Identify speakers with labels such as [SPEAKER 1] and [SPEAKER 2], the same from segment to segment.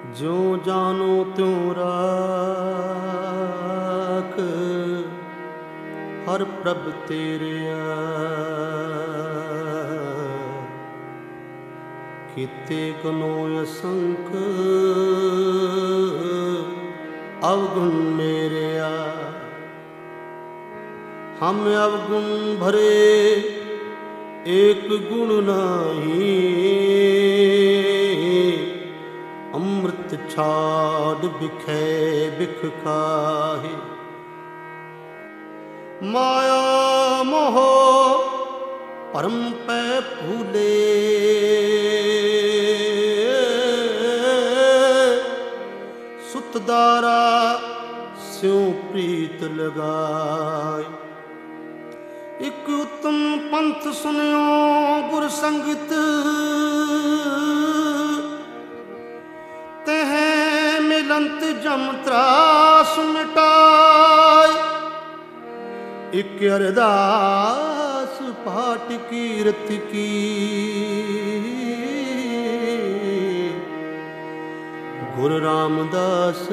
[SPEAKER 1] ज्यों जानो त्यों राख, हर प्रभ तेरिया। कीते गुनो असंख, अवगुण मेरिया। हम अवगुण भरे, एक गुण नाही। अमृत छाड़ बिखै बिख खाहि। माया मोह परम पै फूले, सुतदारा स्यों प्रीत लगाए। एक उत्तम पंथ सुनियो गुर संगत, तह मिलंत जम त्रास मिटाए। एक अरदास पाठ कीरत की, गुरु रामदास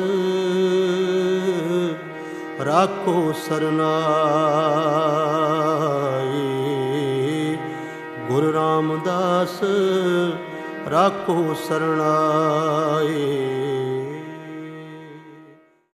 [SPEAKER 1] राखो सरनाई। गुरु रामदास राखो सरनाई।